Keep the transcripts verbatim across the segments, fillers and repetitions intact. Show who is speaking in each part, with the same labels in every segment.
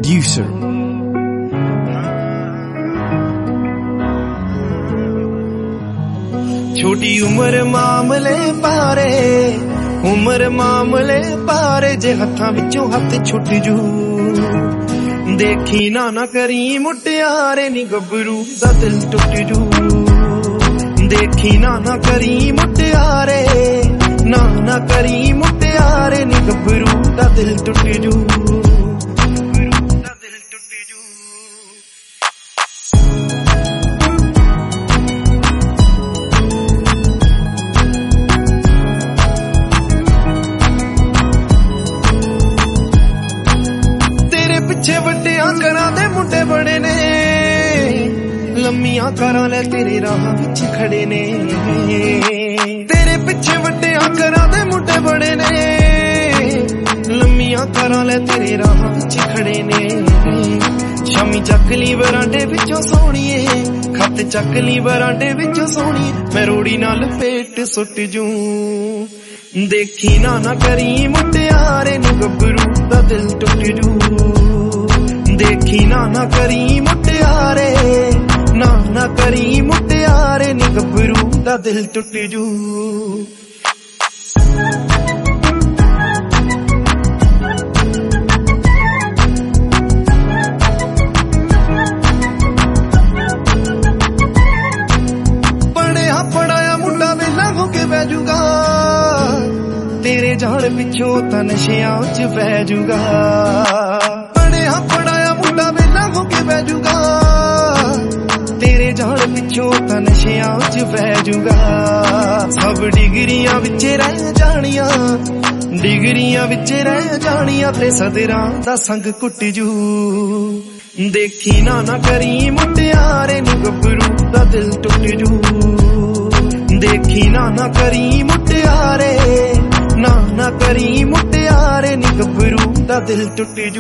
Speaker 1: producer.
Speaker 2: छोटी उम्र मामले पारे, उम्र मामले पारे, जे हत्थां विचों हत्थ छुट जू। देखी ना ना करी मुटियारे नी गबरू दा दिल टुट जू। देखी ना ना करी मुटियारे, ना ना करी मुटियारे नी गबरू दा दिल टुट जू। पिछे वड्डियां घरां दे मुंडे बड़े ने, लम्मियां कारां ले तेरे राह विच खड़े ने। तेरे पिछे वड्डियां घरां दे मुंडे बड़े ने, लम्मियां कारां ले तेरे राह विच खड़े ने। शामी चक ली बरांडे विचों सोहणीए, खत चक ली बरांडे विचों सोहणीए, मैं रोड़ी नाल पेट सुट जूं। देखी ना ना करी मुटियारे नी गबरू दा दिल टुट जू। देखी ना ना करी मुटियारे, ना ना करी मुटियारे नी गबरू दा दिल टुट जू। पढ़िया पढ़ाया मुंडा वेला हो के बह जूगा, तेरे जान पिछों तां नशियां च पै जूगा। पढ़िया पढ़ाया मुंडा वेला हो के बह जूगा, तेरे जान पिछों तां नशियां च पै जूगा। सब डिगरियां विच रह जानियां, डिगरियां विच रह जानियां, ते सदरां दा संग कुट जू। देखी ना ना करी मुटियारे नी गबरू दा दिल टुट जू। देखी ना ना करी मुटियारे, ना ना करी मुटियारे नी गबरू दा दिल टुट जू।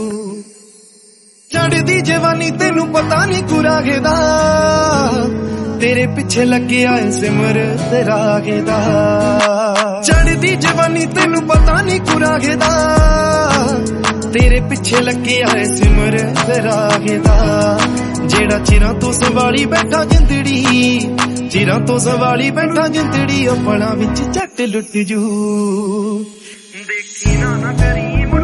Speaker 2: चढ़दी जवानी तेनू पता नी कुरागे दा, तेरे पिछे लगे आए सिमर ते रागे दा। चढ़दी जवानी तेनू पता नी कुरागे दा, तेरे पिछे लगे आए सिमर ते रागे दा। जेड़ा चिरां तो संभाली बैठा जिंदड़ी, चिरां तो संभाली बैठा जिंदड़ी, अपना विच झट लुट जू। देखी ना ना करी